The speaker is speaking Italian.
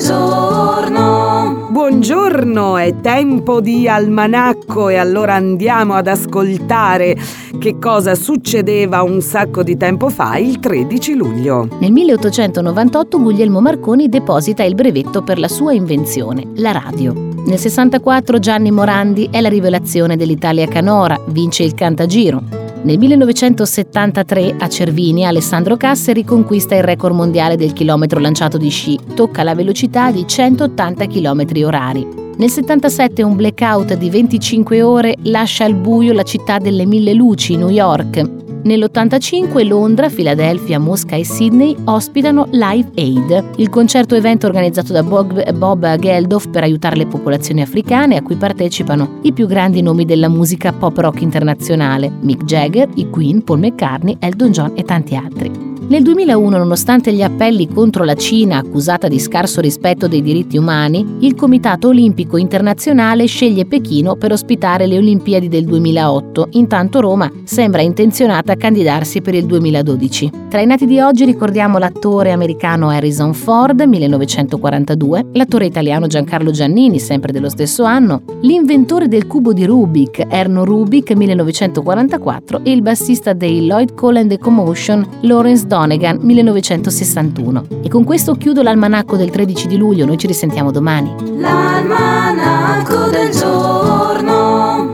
giorno. Buongiorno, è tempo di almanacco e allora andiamo ad ascoltare che cosa succedeva un sacco di tempo fa, il 13 luglio. Nel 1898 Guglielmo Marconi deposita il brevetto per la sua invenzione, la radio. Nel 64 Gianni Morandi è la rivelazione dell'Italia canora, vince il Cantagiro. Nel 1973 a Cervinia Alessandro Casseri conquista il record mondiale del chilometro lanciato di sci, tocca la velocità di 180 km/h. Nel 77 un blackout di 25 ore lascia al buio la città delle mille luci, New York. Nell'85 Londra, Filadelfia, Mosca e Sydney ospitano Live Aid, il concerto evento organizzato da Bob Geldof per aiutare le popolazioni africane, a cui partecipano i più grandi nomi della musica pop rock internazionale: Mick Jagger, i Queen, Paul McCartney, Elton John e tanti altri. Nel 2001, nonostante gli appelli contro la Cina accusata di scarso rispetto dei diritti umani, il Comitato Olimpico Internazionale sceglie Pechino per ospitare le Olimpiadi del 2008, intanto Roma sembra intenzionata a candidarsi per il 2012. Tra i nati di oggi ricordiamo l'attore americano Harrison Ford, 1942, l'attore italiano Giancarlo Giannini, sempre dello stesso anno, l'inventore del cubo di Rubik, Erno Rubik, 1944, e il bassista dei Lloyd Cole and the Commotion, Lawrence Donegan, 1961. E con questo chiudo l'almanacco del 13 di luglio, noi ci risentiamo domani. L'almanacco del giorno.